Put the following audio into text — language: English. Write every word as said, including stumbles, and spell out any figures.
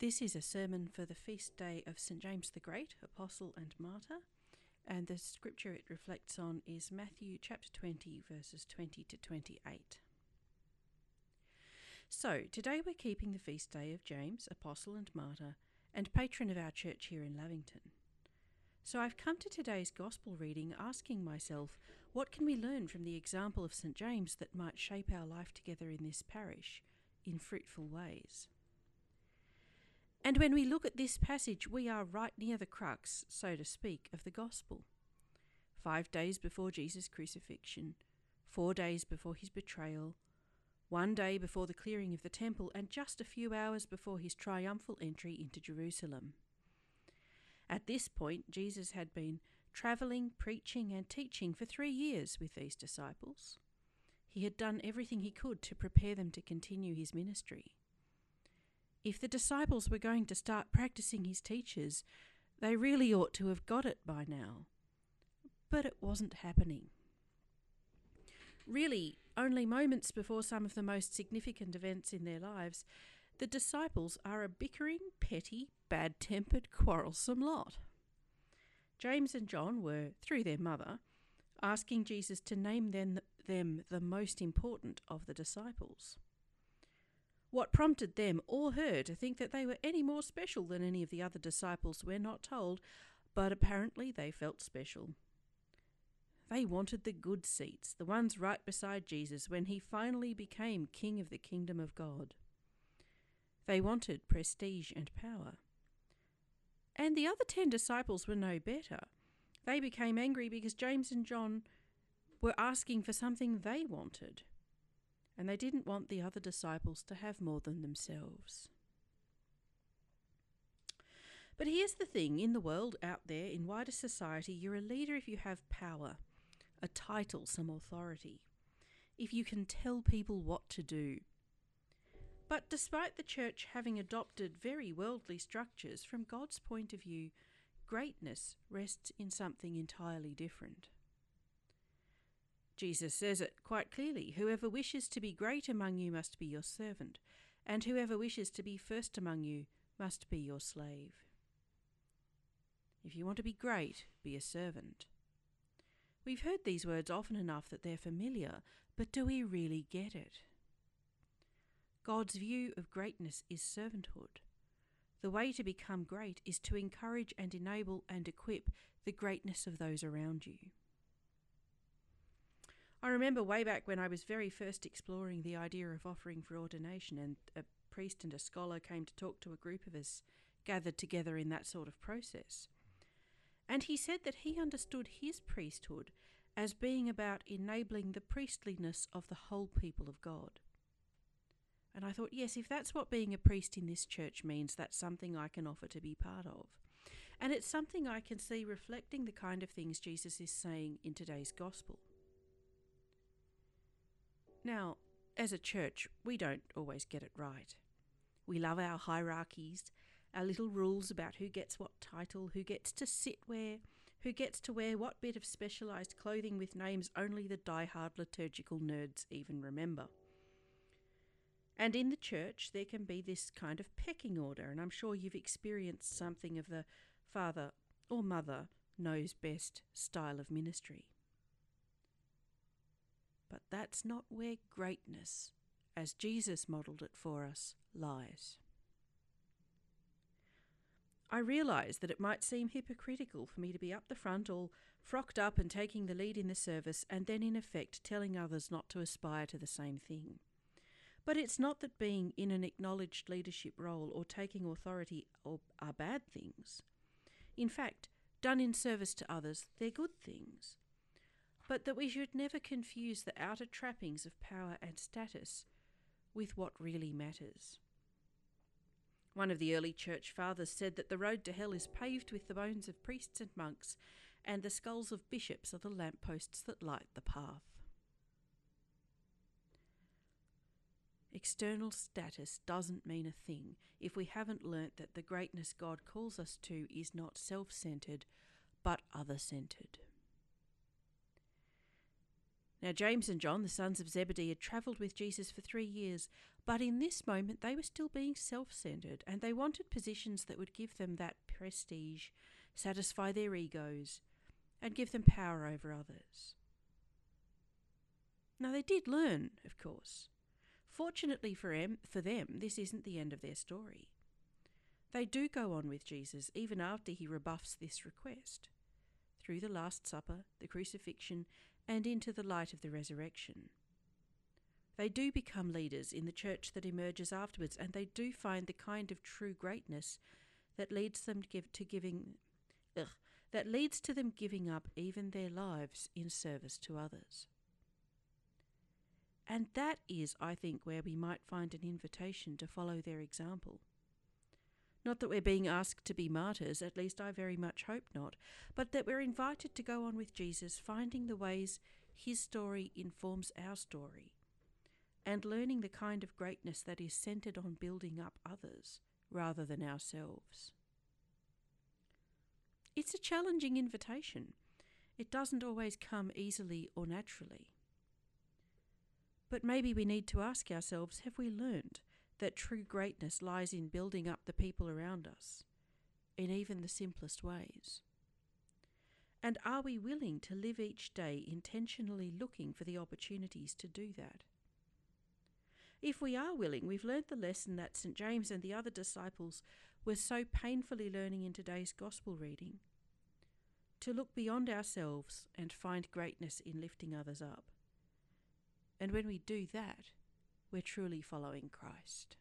This is a sermon for the feast day of Saint James the Great, Apostle and Martyr, and the scripture it reflects on is Matthew chapter twenty, verses twenty to twenty-eight. So, today we're keeping the feast day of James, Apostle and Martyr, and patron of our church here in Lavington. So I've come to today's Gospel reading asking myself, what can we learn from the example of Saint James that might shape our life together in this parish in fruitful ways? And when we look at this passage, we are right near the crux, so to speak, of the Gospel. Five days before Jesus' crucifixion, four days before his betrayal, one day before the clearing of the temple, and just a few hours before his triumphal entry into Jerusalem. At this point, Jesus had been travelling, preaching and teaching for three years with these disciples. He had done everything he could to prepare them to continue his ministry. If the disciples were going to start practicing his teachers, they really ought to have got it by now. But it wasn't happening. Really, only moments before some of the most significant events in their lives, the disciples are a bickering, petty, bad-tempered, quarrelsome lot. James and John were, through their mother, asking Jesus to name them, them the most important of the disciples. What prompted them or her to think that they were any more special than any of the other disciples we're not told, but apparently they felt special. They wanted the good seats, the ones right beside Jesus when he finally became King of the Kingdom of God. They wanted prestige and power. And the other ten disciples were no better. They became angry because James and John were asking for something they wanted. And they didn't want the other disciples to have more than themselves. But here's the thing, in the world out there, in wider society, you're a leader if you have power, a title, some authority, if you can tell people what to do. But despite the church having adopted very worldly structures, from God's point of view, greatness rests in something entirely different. Jesus says it quite clearly, whoever wishes to be great among you must be your servant, and whoever wishes to be first among you must be your slave. If you want to be great, be a servant. We've heard these words often enough that they're familiar, but do we really get it? God's view of greatness is servanthood. The way to become great is to encourage and enable and equip the greatness of those around you. I remember way back when I was very first exploring the idea of offering for ordination, and a priest and a scholar came to talk to a group of us gathered together in that sort of process. And he said that he understood his priesthood as being about enabling the priestliness of the whole people of God. And I thought, yes, if that's what being a priest in this church means, that's something I can offer to be part of. And it's something I can see reflecting the kind of things Jesus is saying in today's gospel. Now, as a church, we don't always get it right. We love our hierarchies, our little rules about who gets what title, who gets to sit where, who gets to wear what bit of specialised clothing with names only the die-hard liturgical nerds even remember. And in the church, there can be this kind of pecking order, and I'm sure you've experienced something of the father or mother knows best style of ministry. But that's not where greatness, as Jesus modelled it for us, lies. I realise that it might seem hypocritical for me to be up the front, all frocked up and taking the lead in the service, and then in effect telling others not to aspire to the same thing. But it's not that being in an acknowledged leadership role or taking authority are bad things. In fact, done in service to others, they're good things. But that we should never confuse the outer trappings of power and status with what really matters. One of the early church fathers said that the road to hell is paved with the bones of priests and monks, and the skulls of bishops are the lampposts that light the path. External status doesn't mean a thing if we haven't learnt that the greatness God calls us to is not self-centred, but other-centred. Now, James and John, the sons of Zebedee, had travelled with Jesus for three years, but in this moment they were still being self-centred, and they wanted positions that would give them that prestige, satisfy their egos, and give them power over others. Now, they did learn, of course. Fortunately for them, for them, this isn't the end of their story. They do go on with Jesus even after he rebuffs this request, through the Last Supper, the crucifixion, and into the light of the resurrection. They do become leaders in the church that emerges afterwards, and they do find the kind of true greatness that leads them to, give, to giving, ugh, that leads to them giving up even their lives in service to others. And that is, I think, where we might find an invitation to follow their example. Not that we're being asked to be martyrs, at least I very much hope not, but that we're invited to go on with Jesus, finding the ways his story informs our story, and learning the kind of greatness that is centred on building up others rather than ourselves. It's a challenging invitation. It doesn't always come easily or naturally. But maybe we need to ask ourselves, have we learned that true greatness lies in building up the people around us, in even the simplest ways? And are we willing to live each day intentionally looking for the opportunities to do that? If we are willing, we've learnt the lesson that Saint James and the other disciples were so painfully learning in today's Gospel reading, to look beyond ourselves and find greatness in lifting others up. And when we do that, we're truly following Christ.